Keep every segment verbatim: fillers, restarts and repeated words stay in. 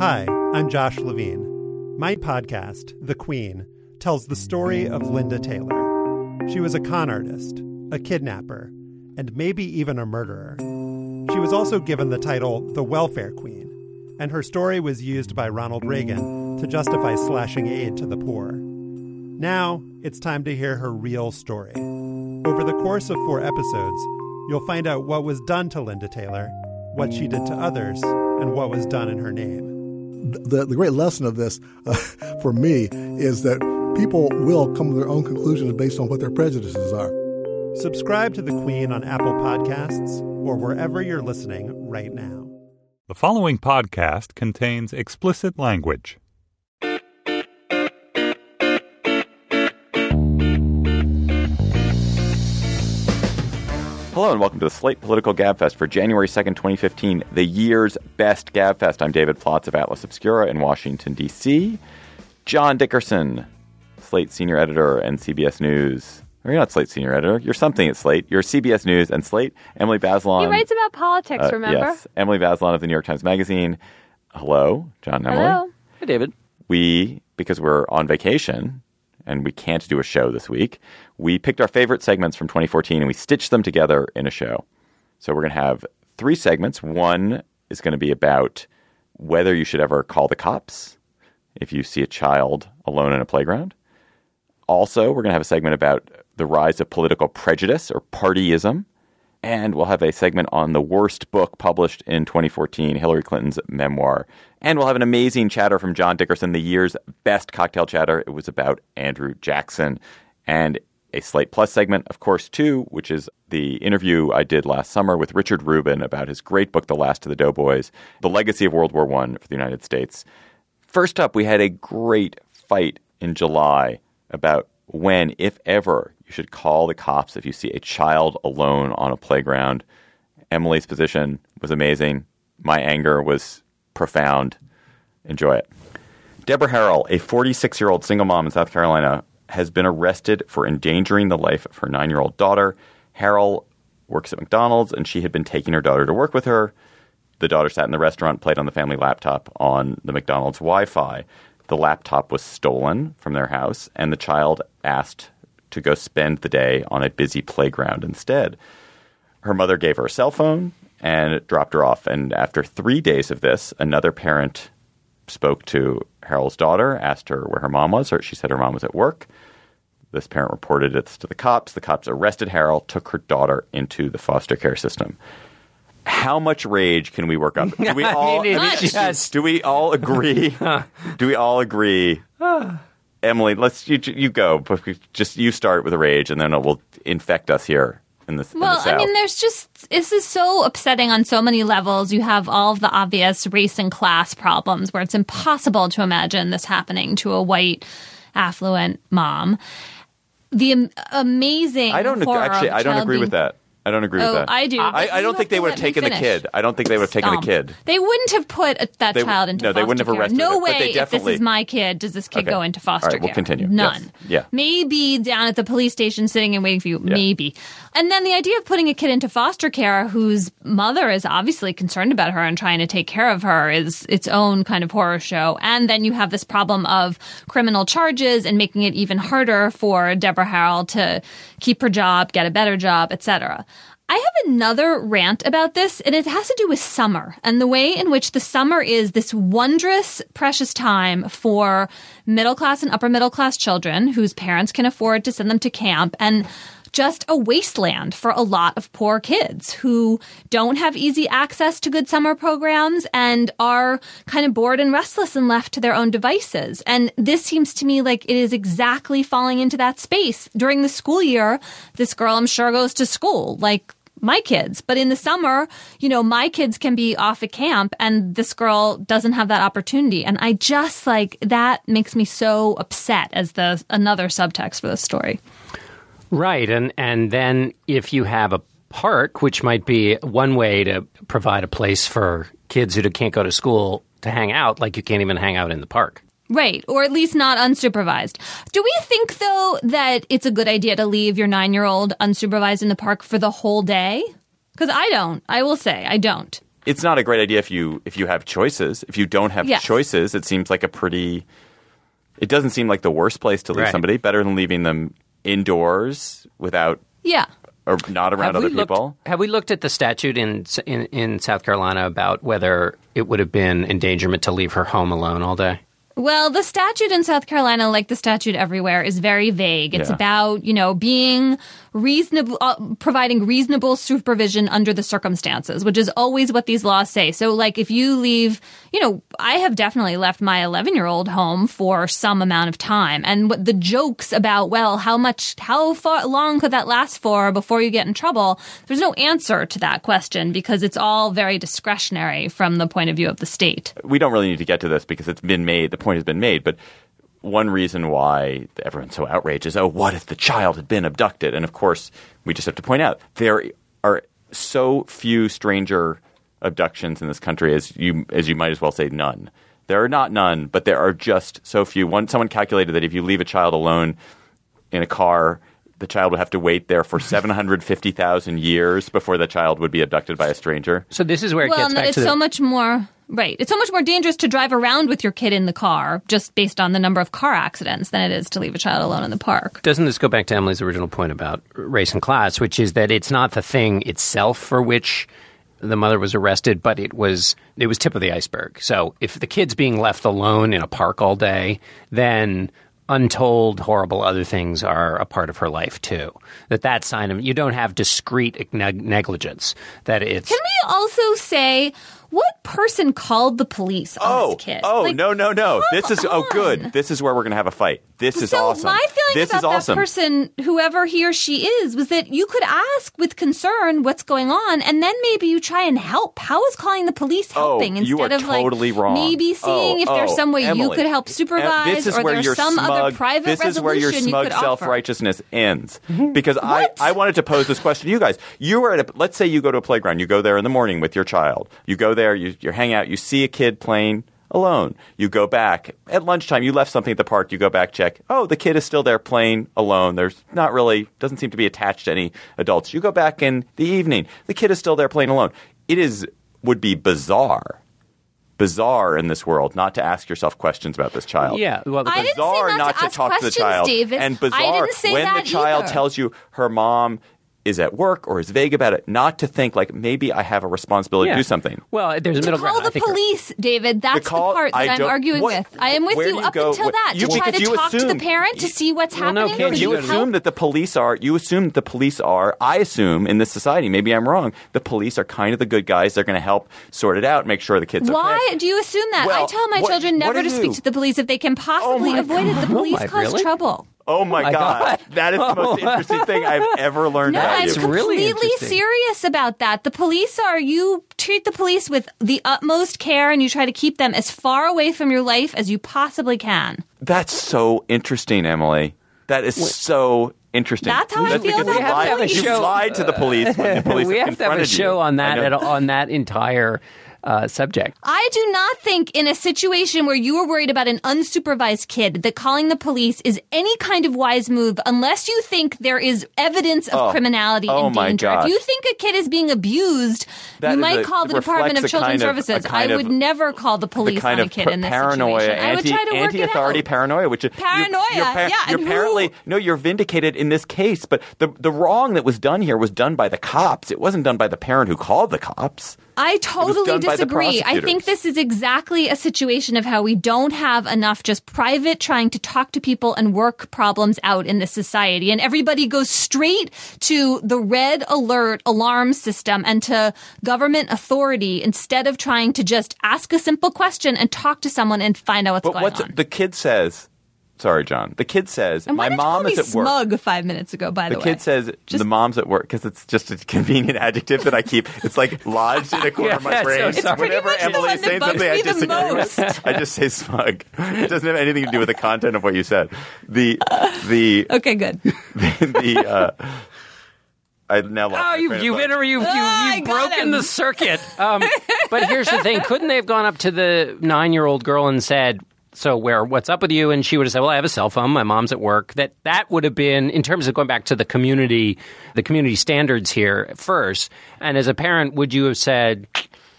Hi, I'm Josh Levine. My podcast, The Queen, tells the story of Linda Taylor. She was a con artist, a kidnapper, and maybe even a murderer. She was also given the title the Welfare Queen, and her story was used by Ronald Reagan to justify slashing aid to the poor. Now, it's time to hear her real story. Over the course of four episodes, you'll find out what was done to Linda Taylor, what she did to others, and what was done in her name. The, the great lesson of this, uh, for me, is that people will come to their own conclusions based on what their prejudices are. Subscribe to The Queen on Apple Podcasts or wherever you're listening right now. The following podcast contains explicit language. Hello and welcome to the Slate Political Gabfest for January second, twenty fifteen, the year's best Gabfest. I'm David Plotz of Atlas Obscura in Washington, D C John Dickerson, Slate senior editor and C B S News. Or you're not Slate senior editor. You're something at Slate. You're C B S News and Slate. Emily Bazelon. He writes about politics, uh, remember? Yes. Emily Bazelon of the New York Times Magazine. Hello, John and Emily. Hello. Hey, David. We, because we're on vacation and we can't do a show this week, we picked our favorite segments from twenty fourteen and we stitched them together in a show. So we're going to have three segments. One is going to be about whether you should ever call the cops if you see a child alone in a playground. Also, we're going to have a segment about the rise of political prejudice or partyism. And we'll have a segment on the worst book published in twenty fourteen, Hillary Clinton's memoir. And we'll have an amazing chatter from John Dickerson, the year's best cocktail chatter. It was about Andrew Jackson. And a Slate Plus segment, of course, too, which is the interview I did last summer with Richard Rubin about his great book, The Last of the Doughboys, The Legacy of World War One for the United States. First up, we had a great fight in July about when, if ever, you should call the cops if you see a child alone on a playground. Emily's position was amazing. My anger was profound. Enjoy it. Deborah Harrell, a forty-six-year-old single mom in South Carolina, has been arrested for endangering the life of her nine-year-old daughter. Harrell works at McDonald's, and she had been taking her daughter to work with her. The daughter sat in the restaurant, played on the family laptop on the McDonald's Wi-Fi. The laptop was stolen from their house, and the child asked to go spend the day on a busy playground instead. Her mother gave her a cell phone and dropped her off. And after three days of this, another parent spoke to Harrell's daughter, asked her where her mom was. She said her mom was at work. This parent reported this to the cops. The cops arrested Harrell, took her daughter into the foster care system. How much rage can we work up? Do we all, I mean, I mean, yes. do we all agree? Do we all agree? Emily, let's you, you go. Just you start with a rage, and then it will infect us here in the, well, in the South. I mean, there's just this is so upsetting on so many levels. You have all of the obvious race and class problems where it's impossible to imagine this happening to a white, affluent mom. The am- amazing. I don't horror actually. of I don't agree being- with that. I don't agree Oh, with that. I do. I, I don't think they would have taken the kid. I don't think they would have taken the Stomp. kid. They wouldn't have put a, that They- child into no, foster they wouldn't have care. arrested No her, but way, they if this definitely- is my kid, does this kid Okay. go into foster All right, we'll care? continue. None. Yes. Yeah. Maybe down at the police station sitting and waiting for you. Yeah. Maybe. And then the idea of putting a kid into foster care whose mother is obviously concerned about her and trying to take care of her is its own kind of horror show. And then you have this problem of criminal charges and making it even harder for Deborah Harrell to keep her job, get a better job, et cetera. I have another rant about this, and it has to do with summer and the way in which the summer is this wondrous, precious time for middle-class and upper-middle-class children whose parents can afford to send them to camp, and just a wasteland for a lot of poor kids who don't have easy access to good summer programs and are kind of bored and restless and left to their own devices. And this seems to me like it is exactly falling into that space. During the school year, this girl, I'm sure, goes to school, like my kids. But in the summer, you know, my kids can be off at camp and this girl doesn't have that opportunity. And I just like that makes me so upset as the another subtext for the story. Right. And and then if you have a park, which might be one way to provide a place for kids who can't go to school to hang out, like you can't even hang out in the park. Right. Or at least not unsupervised. Do we think, though, that it's a good idea to leave your nine-year-old unsupervised in the park for the whole day? Because I don't. I will say I don't. it's not a great idea if you if you have choices. If you don't have Yes. choices, it seems like a pretty. It doesn't seem like the worst place to leave Right. somebody. Better than leaving them indoors without Yeah. or not around Have other we looked- people. Have we looked at the statute in, in in South Carolina about whether it would have been endangerment to leave her home alone all day? Well, the statute in South Carolina, like the statute everywhere, is very vague. It's Yeah. about, you know, being reasonable, uh, providing reasonable supervision under the circumstances, which is always what these laws say. So, like, if you leave, you know, I have definitely left my eleven-year-old home for some amount of time. And what the jokes about, well, how much, how far long could that last for before you get in trouble? There's no answer to that question because it's all very discretionary from the point of view of the state. We don't really need to get to this because it's been made. The point has been made, but one reason why everyone's so outraged is, oh, what if the child had been abducted? And of course, we just have to point out there are so few stranger abductions in this country as you as you might as well say none. There are not none, but there are just so few. One someone calculated that if you leave a child alone in a car, the child would have to wait there for seven hundred fifty thousand years before the child would be abducted by a stranger. So this is where it Well, gets and that back it's to the, so much more right. It's so much more dangerous to drive around with your kid in the car, just based on the number of car accidents, than it is to leave a child alone in the park. Doesn't this go back to Emily's original point about race and class, which is that it's not the thing itself for which the mother was arrested, but it was it was tip of the iceberg. So if the kid's being left alone in a park all day, then untold horrible other things are a part of her life too. That that sign of you don't have discrete neg- negligence. That it's Can we also say what person called the police on Oh, this kid? oh Like, no, no, no! come This is oh on. good. This is where we're going to have a fight. This is so awesome. my feeling this about is awesome. that person, whoever he or she is, was that you could ask with concern what's going on, and then maybe you try and help. How is calling the police Oh, helping you instead are of totally like wrong. maybe seeing Oh, if there's oh, some way you Emily. could help supervise, And this is or where there's your some smug, other private this is where your resolution smug you could offer. self-righteousness ends. Because I, I wanted to pose this question to you guys. You were at a, let's say you go to a playground. You go there in the morning with your child. You go there, you, you hang out, you see a kid playing alone. You go back. At lunchtime, you left something at the park. You go back, check. Oh, the kid is still there playing alone. There's not really, doesn't seem to be attached to any adults. You go back in the evening. The kid is still there playing alone. It is, would be bizarre. Bizarre in this world not to ask yourself questions about this child. Yeah, well, the- I didn't say Bizarre not to ask talk to the questions, child. David. And I bizarre didn't say when the that child either. tells you her mom is at work or is vague about it, not to think like maybe I have a responsibility yeah. to do something. Well, there's a To middle call ground. I the think- police, David. That's the, call- part that I I'm don't- arguing what- with. I am with where you do you up go- until what- that. you- to try because to you talk to the assume- parent to see what's Well, no, happening. Kim, or You you assume help. that the police are, you assume that the police are, I assume in this society, maybe I'm wrong, the police are kind of the good guys. They're going to help sort it out, make sure the kid's Why okay. do you assume that? Well, I tell my what- children what never do to you- speak to the police if they can possibly my avoid it. The police my- cause really? trouble. Oh my, my God. God. That is the most interesting thing I've ever learned No, about I'm That's you. really completely interesting. serious about that. The police are, you treat the police with the utmost care and you try to keep them as far away from your life as you possibly can. That's so interesting, Emily. That is so interesting. That's how I That's feel because about you the lied, police. you show- lied to the police when the police we have to have a confronted show you. on I that know. at, on that entire uh, subject. I do not think in a situation where you are worried about an unsupervised kid that calling the police is any kind of wise move unless you think there is evidence of Oh. criminality Oh and my danger. gosh. If you think a kid is being abused, That you is might a- call the reflects Department of a Children's kind of- a Services. I kind would of- never call the the police kind on of a kid par- in this paranoia, situation. I would anti, try to work anti-authority it out. paranoia, which is Paranoia, You're, you're, yeah, You're and who- apparently no, you're vindicated in this case, but the the wrong that was done here was done by the cops. It wasn't done by the parent who called the cops. I totally done by the disagree. I think prosecutors. this is exactly a situation of how we don't have enough just private trying to talk to people and work problems out in this society. And everybody goes straight to the red alert alarm system and to government authority instead of trying to just ask a simple question and talk to someone and find out what's But going what's on. the kid says? Sorry, John. The kid says, and why "My did mom you is call me at work." smug five minutes ago, by the, The way. kid says the mom's at work because it's just a convenient adjective that I keep. It's like lodged in a corner of my Yeah, so brain. sorry. It's pretty Whenever much the Emily one is that saying bugs something I me the disagree most. with, I just say smug. It doesn't have anything to do with the content of what you said. The the Okay, good. the. Uh, I now lost Oh, my you've train of you've, thought. inter- you've, you've, Ah, I you've got broken him. the circuit. Um, but here's the thing: couldn't they have gone up to the nine-year-old girl and said, "So, where? What's up with you?" And she would have said, "Well, I have a cell phone. My mom's at work." That that would have been, in terms of going back to the community, the community standards here first. And as a parent, would you have said,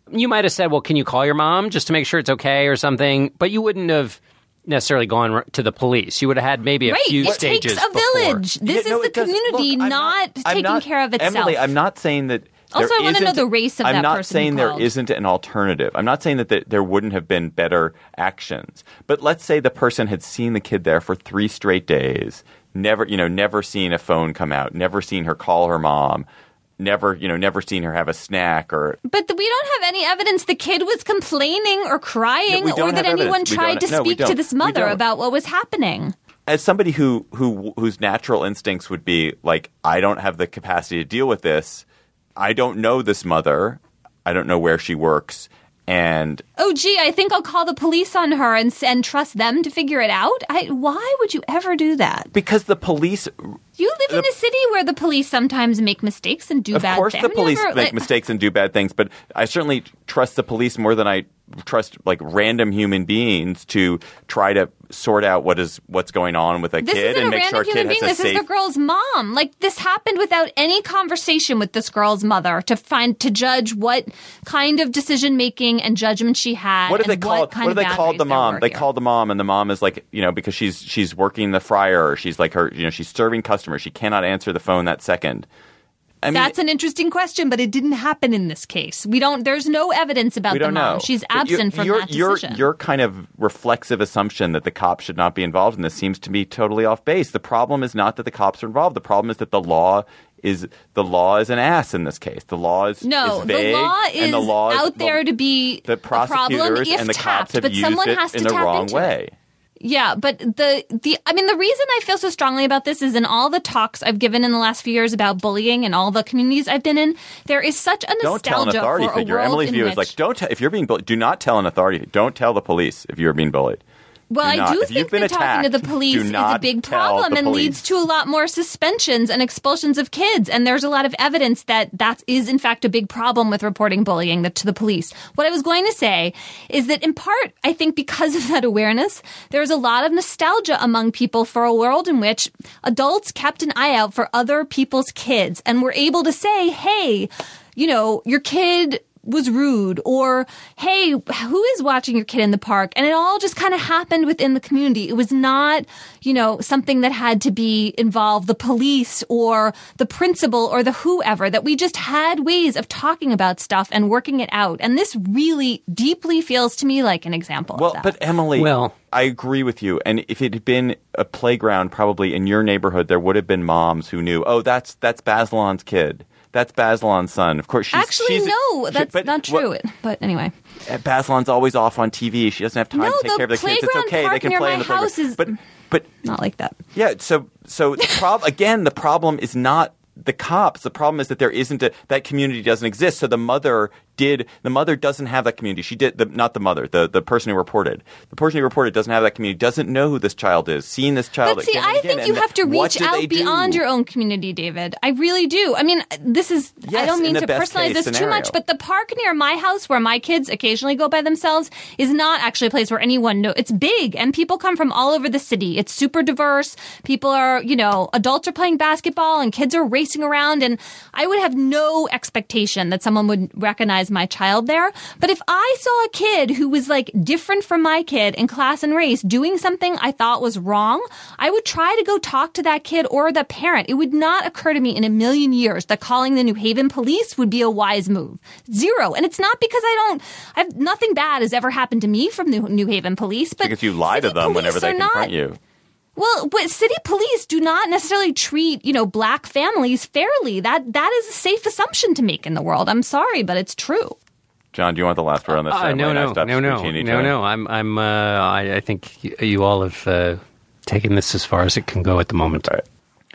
You might have said, well, can you call your mom just to make sure it's okay or something? But you wouldn't have necessarily gone to the police. You would have had maybe a right. few it stages takes a before. village. This Yeah, no, is the it does- community look, I'm not, I'm taking not- care of itself. Emily, I'm not saying that. Also, there I wanna know isn't- the race of I'm that not person who saying there called. isn't an alternative. I'm not saying that th- there wouldn't have been better actions. But let's say the person had seen the kid there for three straight days, never, you know, never seen a phone come out, never seen her call her mom, never, you know, never seen her have a snack or. But the, we don't have any evidence the kid was complaining or crying No, we or don't that have anyone evidence. We tried don't- to no, we speak to don't. this We mother don't. about what was happening. As somebody who who whose natural instincts would be like, I don't have the capacity to deal with this. I don't know this mother. I don't know where she works. And Oh, gee, I think I'll call the police on her and, and trust them to figure it out. I, why would you ever do that? because the police, You live in The- a city where the police sometimes make mistakes and do of bad course, things. the I've police never, make like- mistakes and do bad things, but I certainly trust the police more than I trust like random human beings to try to sort out what is what's going on with a This kid isn't and a make random sure a human kid being. has a This safe. is the girl's mom. Like, this happened without any conversation with this girl's mother to find to judge what kind of decision making and judgment she had. What if they and called? What, kind What if of they called the boundaries there mom? were They here. called the mom, and the mom is like, you know, because she's she's working the fryer, or she's like her, you know, she's serving customers. She cannot answer the phone that second. I mean, That's an interesting question, but it didn't happen in this case. We don't. There's no evidence about we the don't mom. know. She's But you- absent from your, that your, decision. Your kind of reflexive assumption that the cops should not be involved in this seems to be totally off base. The problem is not that the cops are involved. The problem is that the law is the law is an ass in this case. The law is no, is vague, the law is and the law is, out there the, to be the a problem prosecutors if and the tapped, cops have but used someone it has to in the tap wrong into way. it. Yeah, but the the I mean the reason I feel so strongly about this is in all the talks I've given in the last few years about bullying and all the communities I've been in, there is such a nostalgia Don't tell an authority for a figure. world Emily's in view which, is like, don't tell if you're being bullied. Do not tell an authority. Don't tell the police if you're being bullied. Well, Do I not. do If you've think been that talking to the attacked, police do is a not big tell problem the and police. leads to a lot more suspensions and expulsions of kids. And there's a lot of evidence that that is, in fact, a big problem with reporting bullying that, to the police. What I was going to say is that, in part, I think because of that awareness, there's a lot of nostalgia among people for a world in which adults kept an eye out for other people's kids and were able to say, hey, you know, your kid was rude, or hey, who is watching your kid in the park? And it all just kind of happened within the community. It was not, you know, something that had to be involve the police or the principal or the whoever, that we just had ways of talking about stuff and working it out. And this really deeply feels to me like an example Well, of that. but Emily, Well- I agree with you. And if it had been a playground, probably in your neighborhood, there would have been moms who knew, oh, that's that's Basilon's kid. That's Basilon's son. Of course, she's Actually, she's, no, she- that's but not true. what- But anyway. Basilon's always off on T V. She doesn't have time No, to take the care of the kids. It's playground okay. They park can near play my in the playground. house is- But but Not like that. yeah. So so the prob- again, the problem is not the cops. The problem is that there isn't a that community doesn't exist. So the mother did the mother doesn't have that community. She did the, not the mother, the the person who reported. The person who reported doesn't have that community. Doesn't know who this child is. Seeing this child. But see, again and I again, think and you th- have to what reach do they out do? beyond your own community, David. I really do. I mean, this is, I Yes, don't in mean the to best personalize case this too scenario. much, but the park near my house where my kids occasionally go by themselves is not actually a place where anyone knows. It's big and people come from all over the city. It's super diverse. People are, you know, adults are playing basketball and kids are racing around, and I would have no expectation that someone would recognize my child there. But if I saw a kid who was like different from my kid in class and race doing something I thought was wrong, I would try to go talk to that kid or the parent. It would not occur to me in a million years that calling the New Haven police would be a wise move. Zero. And it's not because I don't, I've, nothing bad has ever happened to me from the New Haven police, but Because you lie to city them whenever police they are confront not- you. Well, but city police do not necessarily treat, you know, black families fairly. That that is a safe assumption to make in the world. I'm sorry, but it's true. John, do you want the last word on this? Uh, no, no, no, no, no, no. I'm, I'm. Uh, I, I think you, you all have uh, taken this as far as it can go at the moment. All right.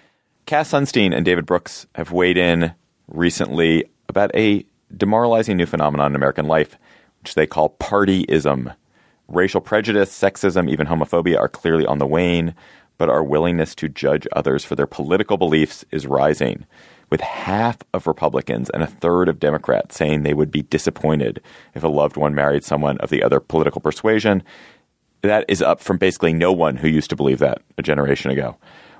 Cass Sunstein and David Brooks have weighed in recently about a demoralizing new phenomenon in American life, which they call partyism. Racial prejudice, sexism, even homophobia are clearly on the wane, but our willingness to judge others for their political beliefs is rising, with half of Republicans and a third of Democrats saying they would be disappointed if a loved one married someone of the other political persuasion. That is up from basically no one who used to believe that a generation ago.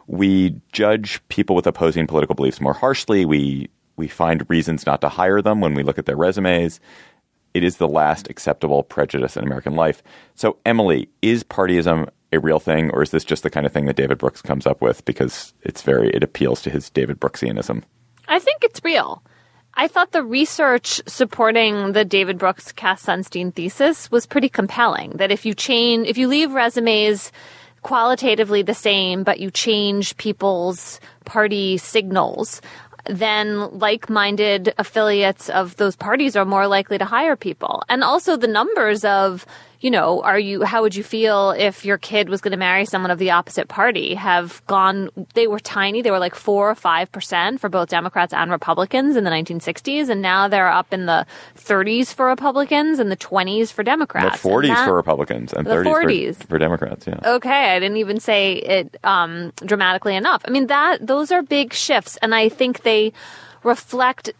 We judge people with opposing political beliefs more harshly. We we find reasons not to hire them when we look at their resumes. it is the last acceptable prejudice in American life. So, Emily, is partyism a real thing, or is this just the kind of thing that David Brooks comes up with because it's very it appeals to his David Brooksianism? I think it's real. I thought the research supporting the David Brooks Cass Sunstein thesis was pretty compelling. That if you change, if you leave resumes qualitatively the same, but you change people's party signals, then like-minded affiliates of those parties are more likely to hire people. And also the numbers of, you know, are you, how would you feel if your kid was going to marry someone of the opposite party have gone, they were tiny. They were like four or five percent for both Democrats and Republicans in the nineteen sixties. And now they're up in the thirties for Republicans and the twenties for Democrats. The forties that, for Republicans and the thirties for, for Democrats, yeah. Okay, I didn't even say it um, dramatically enough. I mean, that those are big shifts. And I think they reflect,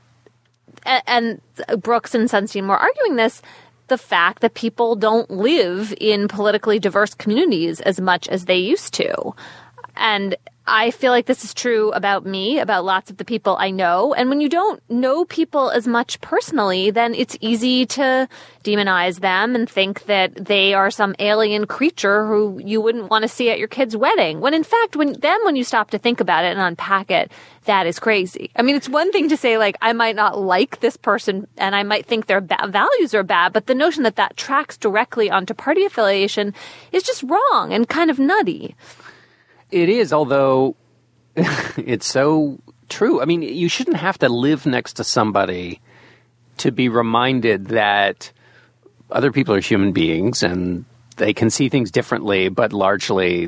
and Brooks and Sunstein were arguing this, the fact that people don't live in politically diverse communities as much as they used to. And I feel like this is true about me, about lots of the people I know. And when you don't know people as much personally, then it's easy to demonize them and think that they are some alien creature who you wouldn't want to see at your kid's wedding. When in fact, when then when you stop to think about it and unpack it, that is crazy. I mean, it's one thing to say, like, I might not like this person and I might think their ba- values are bad, but the notion that that tracks directly onto party affiliation is just wrong and kind of nutty. It is, although it's so true. I mean, you shouldn't have to live next to somebody to be reminded that other people are human beings and they can see things differently, but largely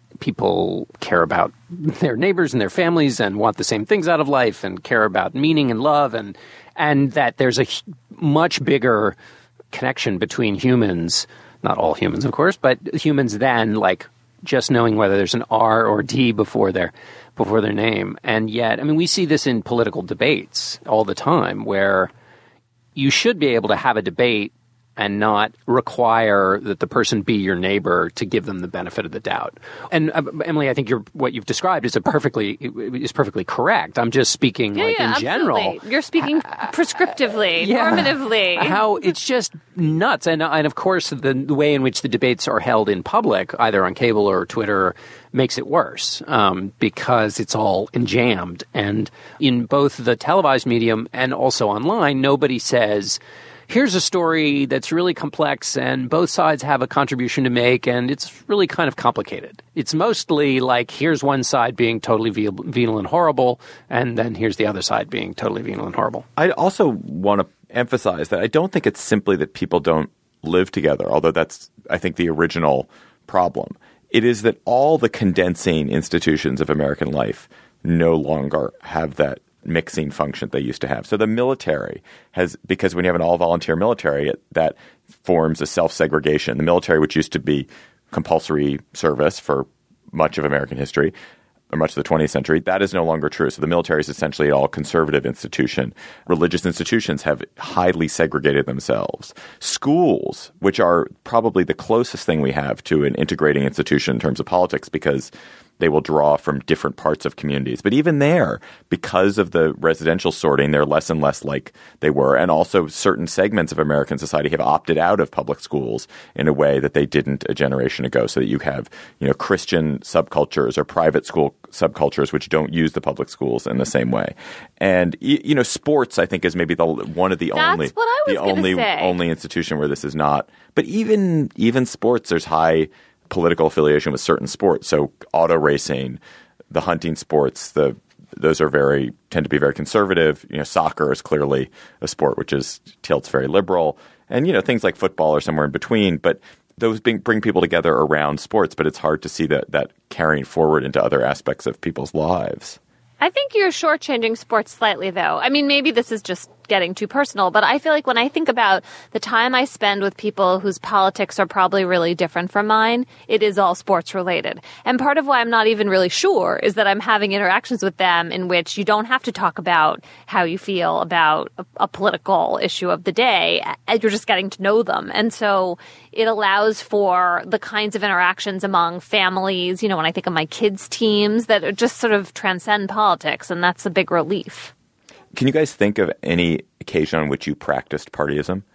people care about their neighbors and their families and want the same things out of life and care about meaning and love, and and that there's a much bigger connection between humans, not all humans, of course, but humans than like just knowing whether there's an R or D before their before their name. And yet, I mean, we see this in political debates all the time where you should be able to have a debate and not require that the person be your neighbor to give them the benefit of the doubt. And uh, Emily, I think you're, what you've described is a perfectly is perfectly correct. I'm just speaking yeah, like yeah, in absolutely. general. You're speaking prescriptively, yeah. normatively. How it's just nuts. And and of course, the, the way in which the debates are held in public, either on cable or Twitter, makes it worse um, because it's all enjammed. And in both the televised medium and also online, nobody says, here's a story that's really complex and both sides have a contribution to make and it's really kind of complicated. It's mostly like here's one side being totally venal and horrible and then here's the other side being totally venal and horrible. I also want to emphasize that I don't think it's simply that people don't live together, although that's, I think, the original problem. It is that all the condensing institutions of American life no longer have that mixing function they used to have. So the military has, because when you have an all-volunteer military, it, that forms a self-segregation. The military, which used to be compulsory service for much of American history, or much of the twentieth century, that is no longer true. So the military is essentially an all-conservative institution. Religious institutions have highly segregated themselves. Schools, which are probably the closest thing we have to an integrating institution in terms of politics, because they will draw from different parts of communities. But even there, because of the residential sorting, they're less and less like they were. And also certain segments of American society have opted out of public schools in a way that they didn't a generation ago, so that you have, you know, Christian subcultures or private school subcultures which don't use the public schools in the same way. And, you know, sports, I think, is maybe the one of the That's only what I was the only say. only institution where this is not. But even even sports, there's high political affiliation with certain sports. So auto racing, the hunting sports, the those are very tend to be very conservative. You know, soccer is clearly a sport which is tilts very liberal, and you know things like football are somewhere in between. But those bring, bring people together around sports. But it's hard to see that that carrying forward into other aspects of people's lives. I think you're shortchanging sports slightly, though. I mean, maybe this is just getting too personal, but I feel like when I think about the time I spend with people whose politics are probably really different from mine, it is all sports related. And part of why I'm not even really sure is that I'm having interactions with them in which you don't have to talk about how you feel about a, a political issue of the day. You're just getting to know them. And so it allows for the kinds of interactions among families, you know, when I think of my kids' teams, that just sort of transcend politics, and that's a big relief. Can you guys think of any occasion on which you practiced partyism?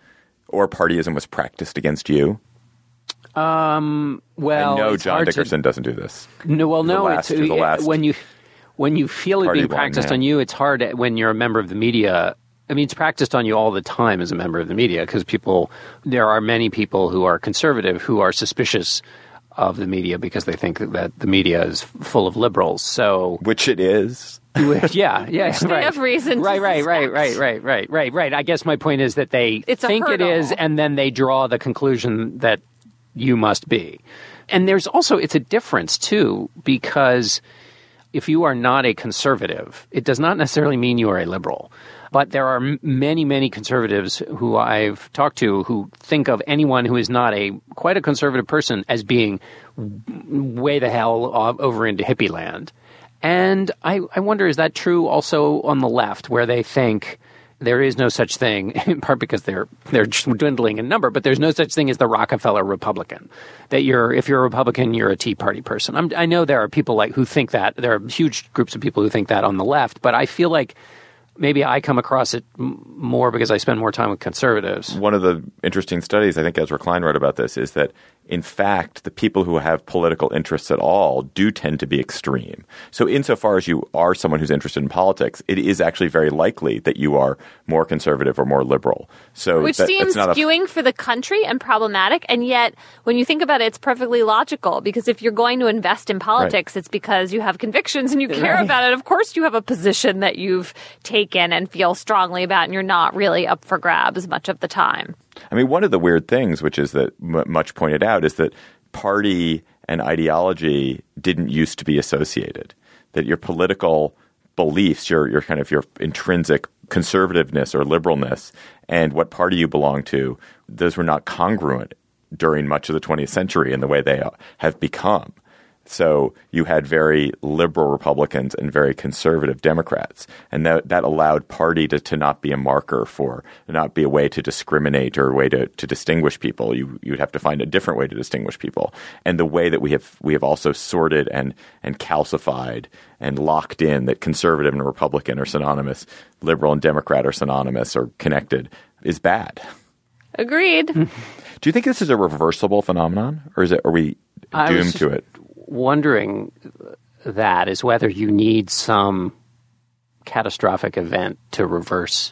or partyism was practiced against you? Um, well, I know it's John hard Dickerson to, doesn't do this. No, well, You're the no. last- it's, you're the last when you when you feel it party being blind practiced man. on you, it's hard when you're a member of the media. I mean, it's practiced on you all the time as a member of the media because people. There are many people who are conservative who are suspicious of the media because they think that the media is full of liberals. So, Which it is. yeah, yeah, They right. have reason to Right, right, right, suspect. right, right, right, right, right. I guess my point is that they It's a think it hurdle. is, and then they draw the conclusion that you must be. And there's also it's a difference too because if you are not a conservative, it does not necessarily mean you are a liberal. But there are m- many, many conservatives who I've talked to who think of anyone who is not a quite a conservative person as being w- way the hell off, over into hippie land. And I, I wonder, is that true also on the left, where they think there is no such thing, in part because they're they're dwindling in number, but there's no such thing as the Rockefeller Republican. That you're, if you're a Republican, you're a Tea Party person. I'm, I know there are people like who think that. There are huge groups of people who think that on the left, but I feel like maybe I come across it m- more because I spend more time with conservatives. One of the interesting studies, I think Ezra Klein wrote about this, is that, in fact, the people who have political interests at all do tend to be extreme. So insofar as you are someone who's interested in politics, it is actually very likely that you are more conservative or more liberal. So Which that, seems that's not skewing a, for the country and problematic. And yet, when you think about it, it's perfectly logical. Because if you're going to invest in politics, Right. it's because you have convictions and you care Right. about it. Of course, you have a position that you've taken and feel strongly about, and you're not really up for grabs much of the time. I mean, one of the weird things, which is that m- much pointed out, is that party and ideology didn't used to be associated. That your political beliefs, your your kind of your intrinsic conservativeness or liberalness, and what party you belong to, those were not congruent during much of the twentieth century in the way they have become. So you had very liberal Republicans and very conservative Democrats. And that, that allowed party to, to not be a marker for, not be a way to discriminate or a way to, to distinguish people. You you would have to find a different way to distinguish people. And the way that we have we have also sorted and and calcified and locked in that conservative and Republican are synonymous, liberal and Democrat are synonymous or connected is bad. Agreed. Do you think this is a reversible phenomenon, or is it are we I was doomed just- to it? Wondering that is whether you need some catastrophic event to reverse.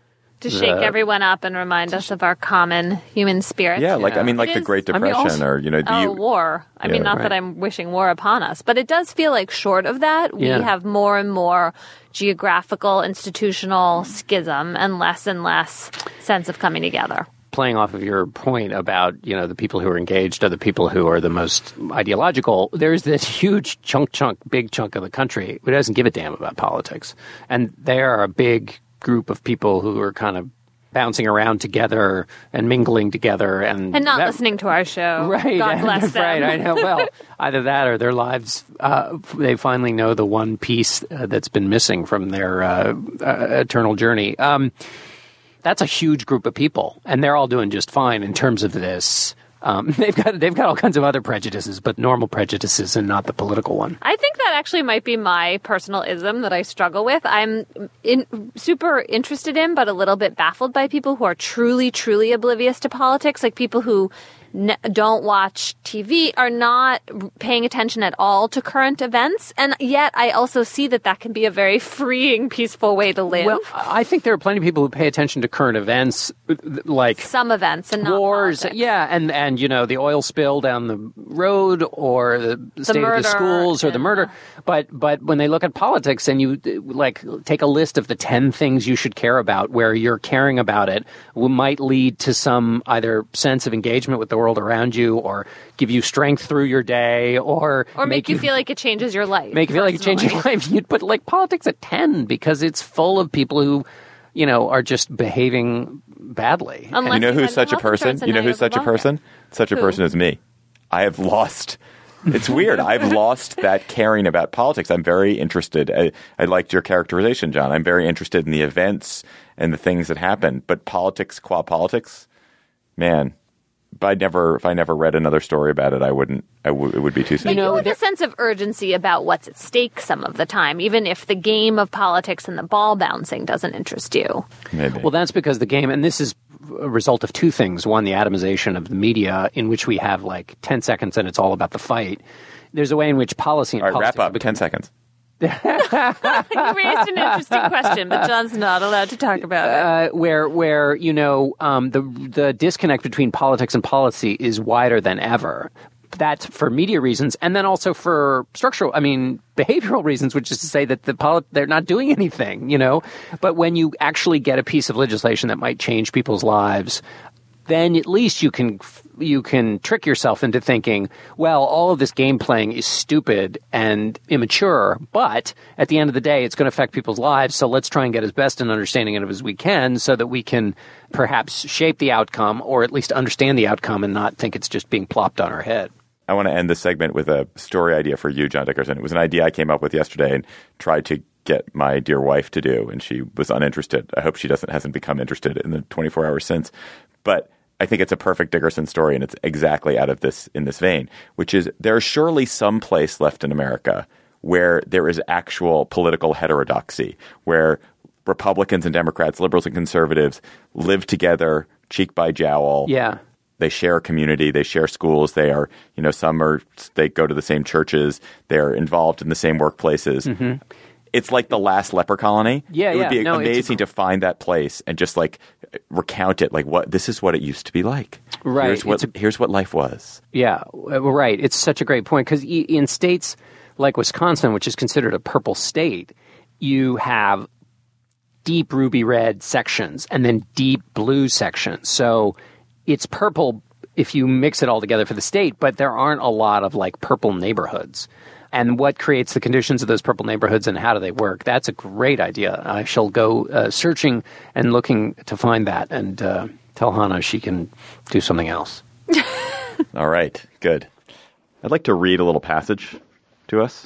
To shake The- everyone up and remind us of our common human spirit. Yeah, like I mean, like It the is- Great I mean, Depression, also- or you know, do Oh, you, war. I mean, Yeah. not that Right. I'm wishing war upon us, but it does feel like short of that, we Yeah. have more and more geographical, institutional schism and less and less sense of coming together. Playing off of your point about, you know, the people who are engaged are the people who are the most ideological, there's this huge chunk, chunk, big chunk of the country who doesn't give a damn about politics. And they are a big group of people who are kind of bouncing around together and mingling together. And, And not that- listening to our show. Right. God and- bless them. Right, I know. Well, either that or their lives, uh, they finally know the one piece uh, that's been missing from their uh, uh, eternal journey. Um, that's a huge group of people, and they're all doing just fine in terms of this. Um, they've got they've got all kinds of other prejudices, but normal prejudices and not the political one. I think that actually might be my personal ism that I struggle with. I'm in, super interested in, but a little bit baffled by people who are truly, truly oblivious to politics, like people who n- don't watch T V, are not paying attention at all to current events. And yet I also see that that can be a very freeing, peaceful way to live. Well, I think there are plenty of people who pay attention to current events, like Some events and not wars, politics. yeah, and and you know the oil spill down the road, or the, state of murder the schools, or the in, murder. uh, But but when they look at politics, and you like take a list of the ten things you should care about, where you're caring about it, might lead to some either sense of engagement with the world around you, or give you strength through your day, or Or make, you feel like it changes your life. make you feel like it changes personally. your life. You'd put like politics at ten because it's full of people who, you know, are just behaving badly. Unless you know who's had such a health person? insurance and You know now who's have such a bunker. person? Such a Who? person is me. I have lost. It's weird. I've lost that caring about politics. I'm very interested. I, I liked your characterization, John. I'm very interested in the events and the things that happen. But politics, qua politics, man. If I never, if I never read another story about it, I wouldn't. I w- it would be too soon. But you, know, have there- a sense of urgency about what's at stake some of the time, even if the game of politics and the ball bouncing doesn't interest you. Maybe. Well, that's because the game, and this is a result of two things. One, the atomization of the media, in which we have like ten seconds and it's all about the fight. There's a way in which policy and All right, politics wrap up. become- ten seconds. You raised an interesting question, but John's not allowed to talk about it. Uh, where, where you know, um, the the disconnect between politics and policy is wider than ever. That's for media reasons, and then also for structural, I mean, behavioral reasons, which is to say that the polit- they're not doing anything, you know. But when you actually get a piece of legislation that might change people's lives, then at least you can you can trick yourself into thinking, well, all of this game playing is stupid and immature, but at the end of the day, it's going to affect people's lives. So let's try and get as best an understanding of it as we can so that we can perhaps shape the outcome or at least understand the outcome and not think it's just being plopped on our head. I want to end this segment with a story idea for you, John Dickerson. It was an idea I came up with yesterday and tried to get my dear wife to do, and she was uninterested. I hope she doesn't hasn't become interested in the twenty-four hours since. But I think it's a perfect Dickerson story, and it's exactly out of this in this vein, which is there is surely some place left in America where there is actual political heterodoxy, where Republicans and Democrats, liberals and conservatives live together cheek by jowl. Yeah. They share a community. They share schools. They are, you know, some are, they go to the same churches. They're involved in the same workplaces. Mm-hmm. It's like the last leper colony. Yeah, It would yeah. be No, it's amazing a- to find that place and just like recount it. Like, what, this is what it used to be like. Right. Here's what, It's a- here's what life was. Yeah, well, right. It's such a great point because in states like Wisconsin, which is considered a purple state, you have deep ruby red sections and then deep blue sections. So it's purple if you mix it all together for the state, but there aren't a lot of like purple neighborhoods. And what creates the conditions of those purple neighborhoods and how do they work? That's a great idea. I shall go uh, searching and looking to find that and uh, tell Hannah she can do something else. All right. Good. I'd like to read a little passage to us.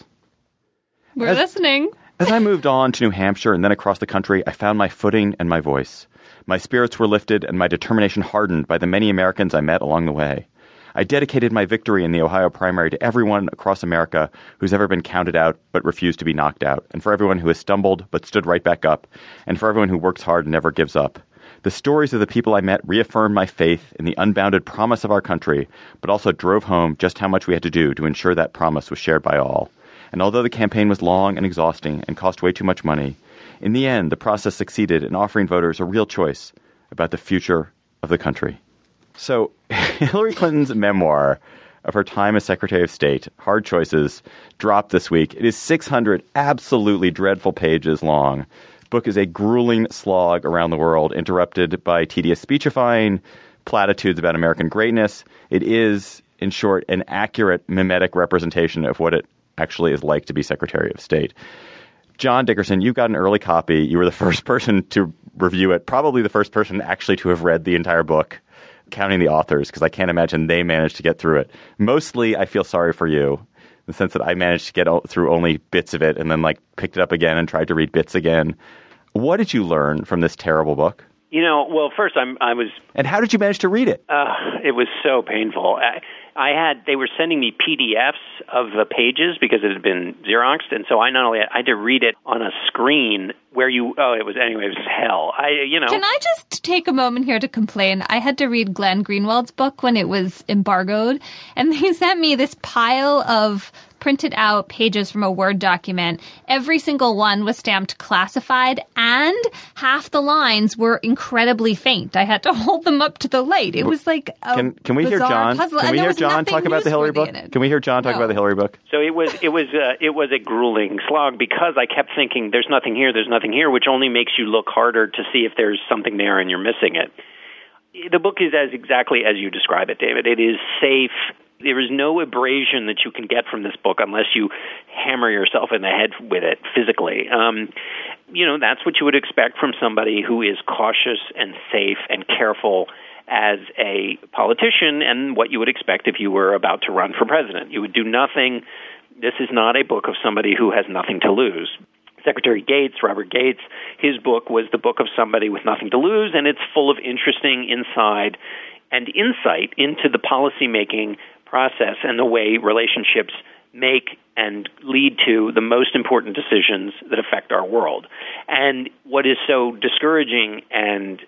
We're As- listening. As I moved on to New Hampshire and then across the country, I found my footing and my voice. My spirits were lifted and my determination hardened by the many Americans I met along the way. I dedicated my victory in the Ohio primary to everyone across America who's ever been counted out but refused to be knocked out, and for everyone who has stumbled but stood right back up, and for everyone who works hard and never gives up. The stories of the people I met reaffirmed my faith in the unbounded promise of our country, but also drove home just how much we had to do to ensure that promise was shared by all. And although the campaign was long and exhausting and cost way too much money, in the end, the process succeeded in offering voters a real choice about the future of the country. So Hillary Clinton's memoir of her time as Secretary of State, Hard Choices, dropped this week. It is six hundred absolutely dreadful pages long. The book is a grueling slog around the world, interrupted by tedious speechifying, platitudes about American greatness. It is, in short, an accurate mimetic representation of what it actually is like to be Secretary of State. John Dickerson, you got an early copy. You were the first person to review it, probably the first person actually to have read the entire book, counting the authors, because I can't imagine they managed to get through it. Mostly, I feel sorry for you, in the sense that I managed to get through only bits of it and then like picked it up again and tried to read bits again. What did you learn from this terrible book? You know, well, first I'm, I was. And how did you manage to read it? Uh, it was so painful. I, I had they were sending me P D Fs of the pages because it had been Xeroxed, and so I not only had, I had to read it on a screen where you. Oh, it was anyway. It was hell. I you know. Can I just take a moment here to complain? I had to read Glenn Greenwald's book when it was embargoed, and he sent me this pile of printed out pages from a Word document. Every single one was stamped classified, and half the lines were incredibly faint. I had to hold them up to the light. It was like a Can can we hear bizarre John? puzzle. Can And we there hear was John nothing talk about the Hillary newsworthy book? in it. Can we hear John talk No. about the Hillary book? So it was it was uh, it was a grueling slog because I kept thinking there's nothing here, there's nothing here, which only makes you look harder to see if there's something there and you're missing it. The book is as exactly as you describe it, David. It is safe. There is no abrasion that you can get from this book unless you hammer yourself in the head with it physically. Um, you know, that's what you would expect from somebody who is cautious and safe and careful as a politician, and what you would expect if you were about to run for president. You would do nothing. This is not a book of somebody who has nothing to lose. Secretary Gates, Robert Gates, his book was the book of somebody with nothing to lose, and it's full of interesting insight and insight into the policymaking process and the way relationships make and lead to the most important decisions that affect our world. And what is so discouraging and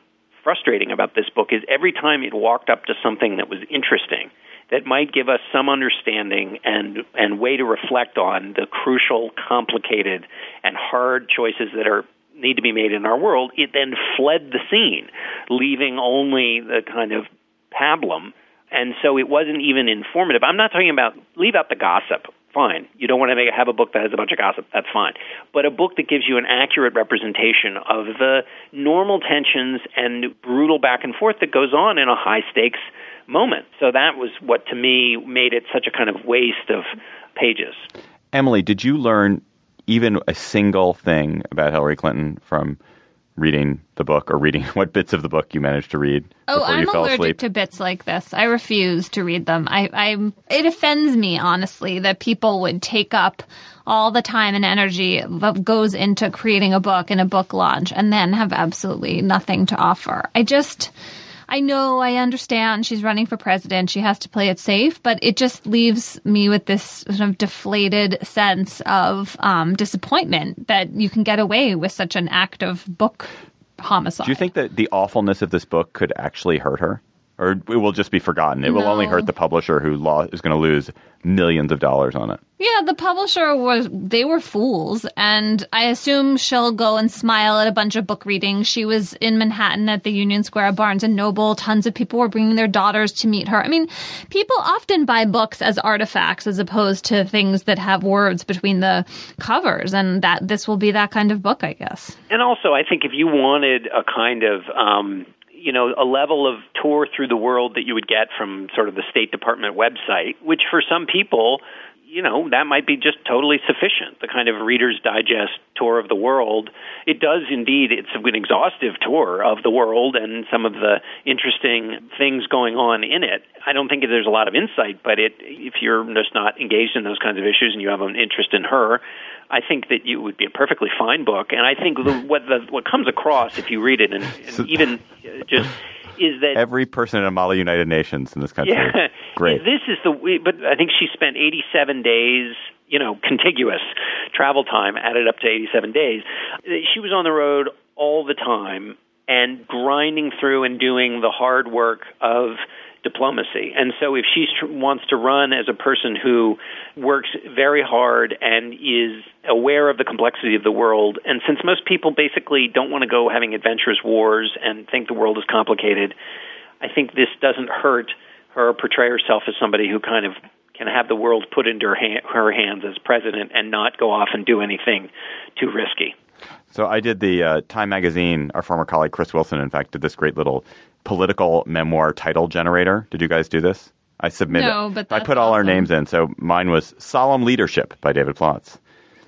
frustrating about this book is every time it walked up to something that was interesting, that might give us some understanding and and way to reflect on the crucial, complicated, and hard choices that are need to be made in our world, it then fled the scene, leaving only the kind of pablum. And so it wasn't even informative. I'm not talking about, leave out the gossip. Fine. You don't want to make, have a book that has a bunch of gossip. That's fine. But a book that gives you an accurate representation of the normal tensions and brutal back and forth that goes on in a high-stakes moment. So that was what, to me, made it such a kind of waste of pages. Emily, did you learn even a single thing about Hillary Clinton from reading the book, or reading what bits of the book you managed to read oh, before I'm you fell allergic asleep? to bits like this. I refuse to read them. I, I, it offends me, honestly, that people would take up all the time and energy that goes into creating a book and a book launch and then have absolutely nothing to offer. I just... I know, I understand she's running for president. She has to play it safe, but it just leaves me with this sort of deflated sense of um, disappointment that you can get away with such an act of book homicide. Do you think that the awfulness of this book could actually hurt her? Or it will just be forgotten? It will No. only hurt the publisher who lo- is going to lose millions of dollars on it. Yeah, the publisher was, they were fools. And I assume she'll go and smile at a bunch of book readings. She was in Manhattan at the Union Square Barnes and Noble. Tons of people were bringing their daughters to meet her. I mean, people often buy books as artifacts as opposed to things that have words between the covers. And that this will be that kind of book, I guess. And also, I think if you wanted a kind of... Um, you know, a level of tour through the world that you would get from sort of the State Department website, which for some people, you know, that might be just totally sufficient, the kind of Reader's Digest tour of the world. It does indeed, it's an exhaustive tour of the world and some of the interesting things going on in it. I don't think there's a lot of insight, but it, if you're just not engaged in those kinds of issues and you have an interest in her, I think that it would be a perfectly fine book. And I think the, what the, what comes across if you read it, and, and So, even just is that every person in a model United Nations in this country. Yeah, Great. This is the. But I think she spent eighty-seven days, you know, contiguous travel time added up to eighty-seven days. She was on the road all the time and grinding through and doing the hard work of diplomacy. And so if she tr- wants to run as a person who works very hard and is aware of the complexity of the world, and since most people basically don't want to go having adventurous wars and think the world is complicated, I think this doesn't hurt her portray herself as somebody who kind of can have the world put into her, ha- her hands as president and not go off and do anything too risky. So I did the uh, Time Magazine, our former colleague Chris Wilson, in fact, did this great little political memoir title generator. Did you guys do this? I submitted. No, but I that's put all our awesome. names in. So mine was Solemn Leadership by David Plotz,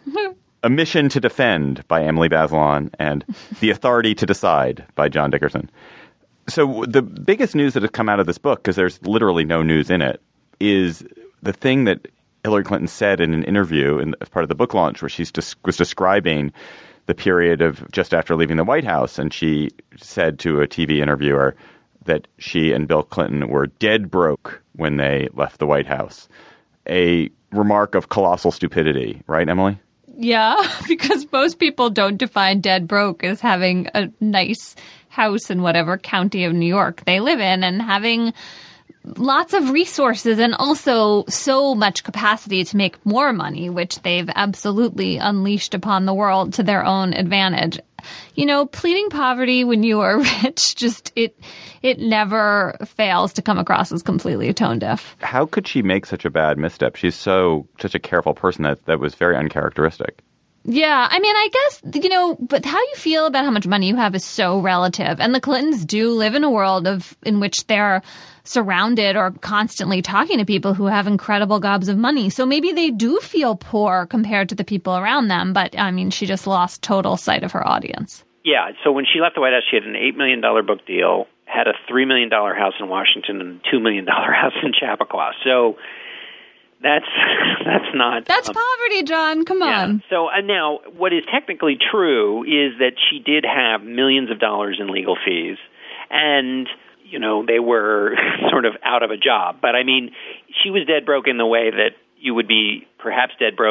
A Mission to Defend by Emily Bazelon, and The Authority to Decide by John Dickerson. So the biggest news that has come out of this book, because there's literally no news in it, is the thing that Hillary Clinton said in an interview in, as part of the book launch, where she des- was describing the period of just after leaving the White House. And she said to a T V interviewer that she and Bill Clinton were dead broke when they left the White House. A remark of colossal stupidity, right, Emily? Yeah, because most people don't define dead broke as having a nice house in whatever county of New York they live in and having lots of resources and also so much capacity to make more money, which they've absolutely unleashed upon the world to their own advantage. You know, pleading poverty when you are rich, just it it never fails to come across as completely tone deaf. How could she make such a bad misstep? She's so such a careful person that that was very uncharacteristic. Yeah, I mean, I guess, you know, but how you feel about how much money you have is so relative. And the Clintons do live in a world of in which they're surrounded or constantly talking to people who have incredible gobs of money. So maybe they do feel poor compared to the people around them. But, I mean, she just lost total sight of her audience. Yeah, so when she left the White House, she had an eight million dollars book deal, had a three million dollars house in Washington, and a two million dollars house in Chappaqua. So that's that's not... That's um, poverty, John. Come yeah. on. So uh, now, what is technically true is that she did have millions of dollars in legal fees, and, you know, they were sort of out of a job. But, I mean, she was dead broke in the way that you would be perhaps dead broke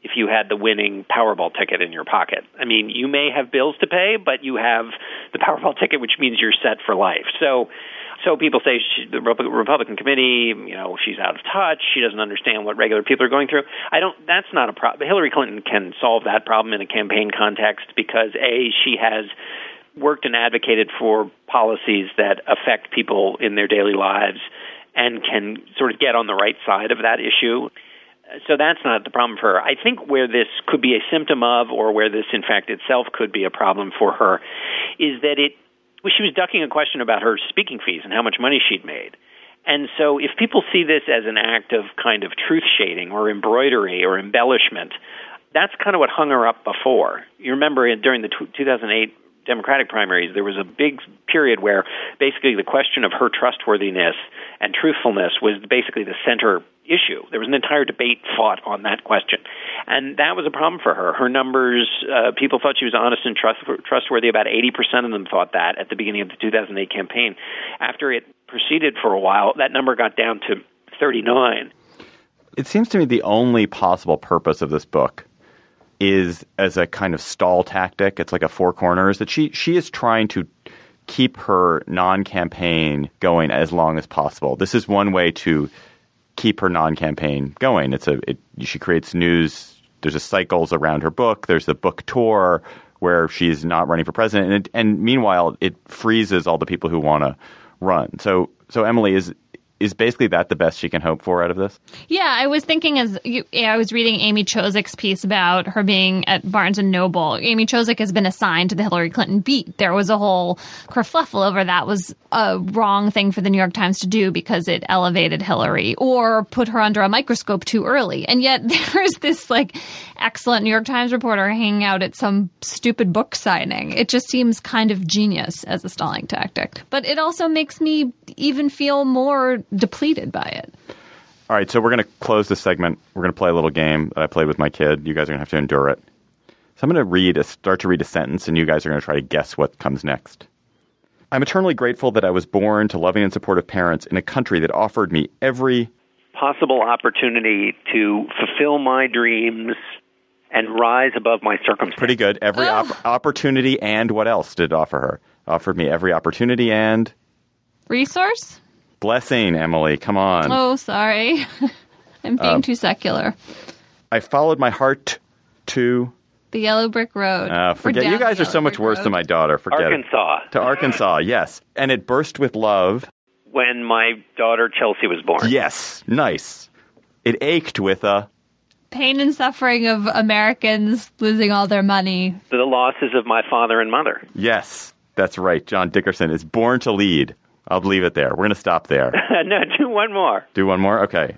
if you had the winning Powerball ticket in your pocket. I mean, you may have bills to pay, but you have the Powerball ticket, which means you're set for life. So so people say she, the Republican committee, you know, she's out of touch. She doesn't understand what regular people are going through. I don't. That's not a problem. Hillary Clinton can solve that problem in a campaign context because, A, she has worked and advocated for policies that affect people in their daily lives and can sort of get on the right side of that issue. So that's not the problem for her. I think where this could be a symptom of, or where this, in fact, itself could be a problem for her, is that it well, she was ducking a question about her speaking fees and how much money she'd made. And so if people see this as an act of kind of truth shading or embroidery or embellishment, that's kind of what hung her up before. You remember during the two thousand eight Democratic primaries, there was a big period where basically the question of her trustworthiness and truthfulness was basically the center issue. There was an entire debate fought on that question. And that was a problem for her. Her numbers, uh, people thought she was honest and trust, trustworthy. About eighty percent of them thought that at the beginning of the two thousand eight campaign. After it proceeded for a while, that number got down to thirty-nine. It seems to me the only possible purpose of this book is as a kind of stall tactic. It's like a four corners that she she is trying to keep her non-campaign going as long as possible. This is one way to keep her non-campaign going. It's a it, she creates news. There's a cycles around her book. There's the book tour where she's not running for president, and it, and meanwhile it freezes all the people who want to run. So so Emily, is. Is basically that the best she can hope for out of this? Yeah, I was thinking as you, I was reading Amy Chozik's piece about her being at Barnes and Noble. Amy Chozik has been assigned to the Hillary Clinton beat. There was a whole kerfluffle over that was a wrong thing for the New York Times to do because it elevated Hillary or put her under a microscope too early. And yet there's this like excellent New York Times reporter hanging out at some stupid book signing. It just seems kind of genius as a stalling tactic. But it also makes me even feel more depleted by it. All right, so we're going to close this segment. We're going to play a little game that I played with my kid. You guys are going to have to endure it. So I'm going to read a, start to read a sentence, and you guys are going to try to guess what comes next. I'm eternally grateful that I was born to loving and supportive parents in a country that offered me every possible opportunity to fulfill my dreams and rise above my circumstances. Pretty good. Every op- opportunity and what else did it offer her? Offered me every opportunity and resource? Blessing, Emily. Come on. Oh, sorry. I'm being um, too secular. I followed my heart to the Yellow Brick Road. Uh, forget you guys are so much worse road. than my daughter. Forget Arkansas. It. To Arkansas, yes. And it burst with love when my daughter Chelsea was born. Yes, nice. It ached with a pain and suffering of Americans losing all their money. The losses of my father and mother. Yes, that's right. John Dickerson is born to lead. I'll leave it there. We're going to stop there. No, do one more. Do one more? Okay.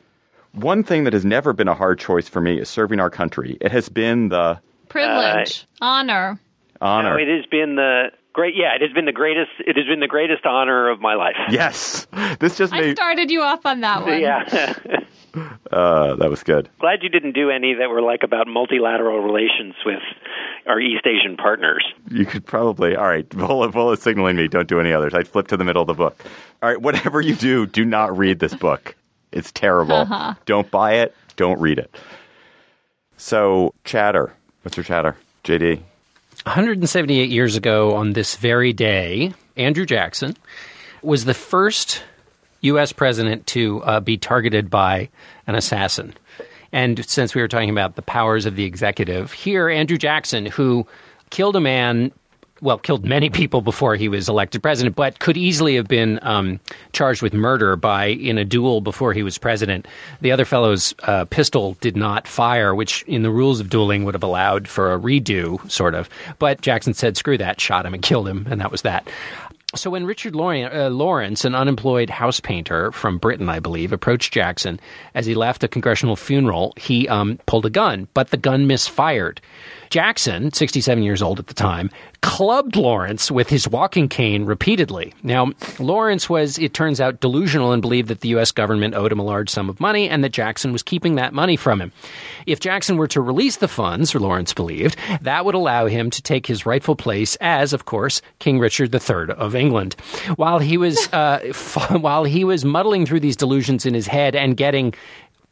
One thing that has never been a hard choice for me is serving our country. It has been the privilege, uh, honor. Honor. No, it has been the great. Yeah, it has been the greatest. It has been the greatest honor of my life. Yes. This just made. I started you off on that one. Yeah. uh, that was good. Glad you didn't do any that were like about multilateral relations with our East Asian partners. You could probably. All right. Vola, Vola's signaling me. Don't do any others. I'd flip to the middle of the book. All right. Whatever you do, do not read this book. It's terrible. Uh-huh. Don't buy it. Don't read it. So, chatter. What's your chatter? J D? one hundred seventy-eight years ago on this very day, Andrew Jackson was the first U S president to uh, be targeted by an assassin. And since we were talking about the powers of the executive, here, Andrew Jackson, who killed a man, well, killed many people before he was elected president, but could easily have been um, charged with murder by in a duel before he was president. The other fellow's uh, pistol did not fire, which in the rules of dueling would have allowed for a redo, sort of. But Jackson said, screw that, shot him and killed him, and that was that. So when Richard Lawrence, an unemployed house painter from Britain, I believe, approached Jackson as he left a congressional funeral, he um, pulled a gun, but the gun misfired. Jackson, sixty-seven years old at the time, clubbed Lawrence with his walking cane repeatedly. Now, Lawrence was, it turns out, delusional and believed that the U S government owed him a large sum of money and that Jackson was keeping that money from him. If Jackson were to release the funds, Lawrence believed, that would allow him to take his rightful place as, of course, King Richard the Third of England. While he was, uh, f- while he was muddling through these delusions in his head and getting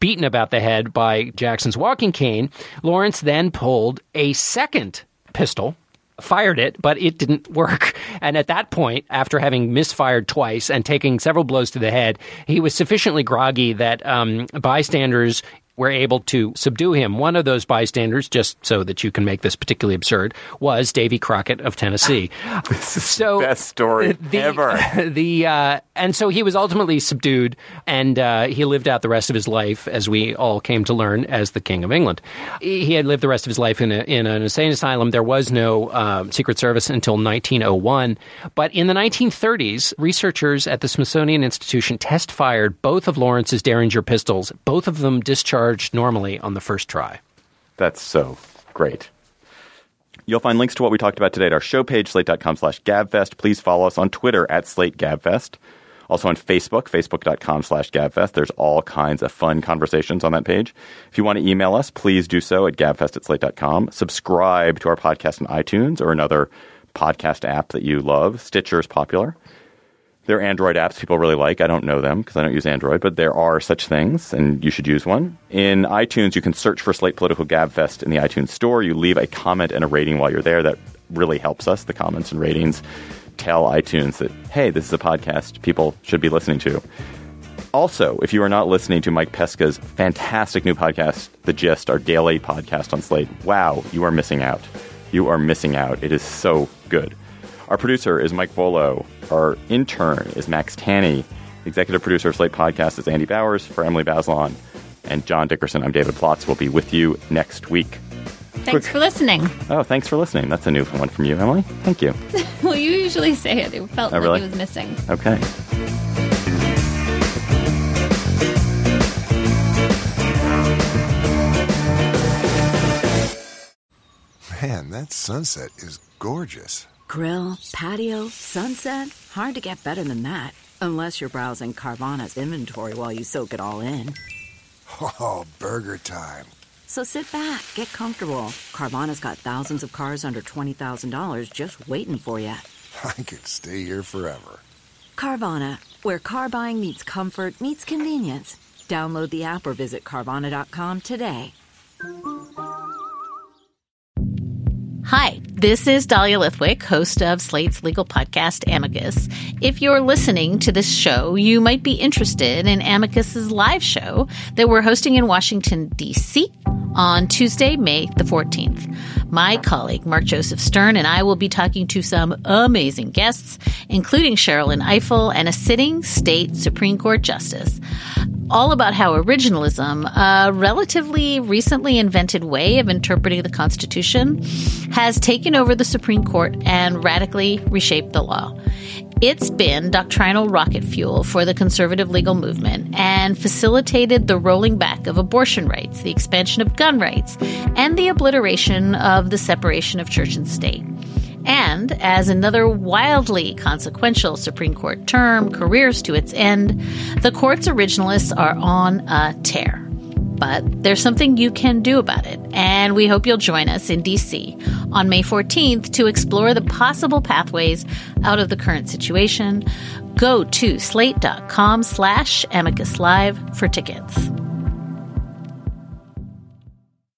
beaten about the head by Jackson's walking cane, Lawrence then pulled a second pistol, fired it, but it didn't work. And at that point, after having misfired twice and taking several blows to the head, he was sufficiently groggy that um, bystanders were able to subdue him. One of those bystanders, just so that you can make this particularly absurd, was Davy Crockett of Tennessee. This is so the best story the, ever. The uh, and so he was ultimately subdued, and uh, he lived out the rest of his life, as we all came to learn, as the King of England. He had lived the rest of his life in, a, in an insane asylum. There was no uh, Secret Service until nineteen oh one. But in the nineteen thirties, researchers at the Smithsonian Institution test-fired both of Lawrence's Derringer pistols. Both of them discharged normally on the first try. That's so great. You'll find links to what we talked about today at our show page, slate.com slash gabfest. Please follow us on Twitter at slategabfest. Also on Facebook, facebook.com slash gabfest. There's all kinds of fun conversations on that page. If you want to email us, please do so at gabfest at slate dot com. Subscribe to our podcast on iTunes or another podcast app that you love. Stitcher is popular. There are Android apps people really like. I don't know them because I don't use Android, but there are such things, and you should use one. In iTunes, you can search for Slate Political Gabfest in the iTunes store. You leave a comment and a rating while you're there. That really helps us. The comments and ratings tell iTunes that, hey, this is a podcast people should be listening to. Also, if you are not listening to Mike Pesca's fantastic new podcast, The Gist, our daily podcast on Slate, wow, you are missing out. You are missing out. It is so good. Our producer is Mike Volo. Our intern is Max Tanney. The executive producer of Slate Podcast is Andy Bowers. For Emily Bazelon and John Dickerson, I'm David Plotz. We'll be with you next week. Thanks Quick. for listening. Oh, thanks for listening. That's a new one from you, Emily. Thank you. Well, you usually say it. It felt Oh, like really? it was missing. Okay. Man, that sunset is gorgeous. Grill, patio, sunset. Hard to get better than that. Unless you're browsing Carvana's inventory while you soak it all in. Oh, burger time. So sit back, get comfortable. Carvana's got thousands of cars under twenty thousand dollars just waiting for you. I could stay here forever. Carvana, where car buying meets comfort meets convenience. Download the app or visit Carvana dot com today. Hi, this is Dahlia Lithwick, host of Slate's legal podcast, Amicus. If you're listening to this show, you might be interested in Amicus's live show that we're hosting in Washington, D C on Tuesday, May the fourteenth. My colleague, Mark Joseph Stern, and I will be talking to some amazing guests, including Sherrilyn Ifill and a sitting state Supreme Court justice, all about how originalism, a relatively recently invented way of interpreting the Constitution, has taken over the Supreme Court and radically reshaped the law. It's been doctrinal rocket fuel for the conservative legal movement and facilitated the rolling back of abortion rights, the expansion of gun rights, and the obliteration of the separation of church and state. And as another wildly consequential Supreme Court term careers to its end, the court's originalists are on a tear. But there's something you can do about it, and we hope you'll join us in D C on May fourteenth to explore the possible pathways out of the current situation. Go to slate.com slash amicus live for tickets.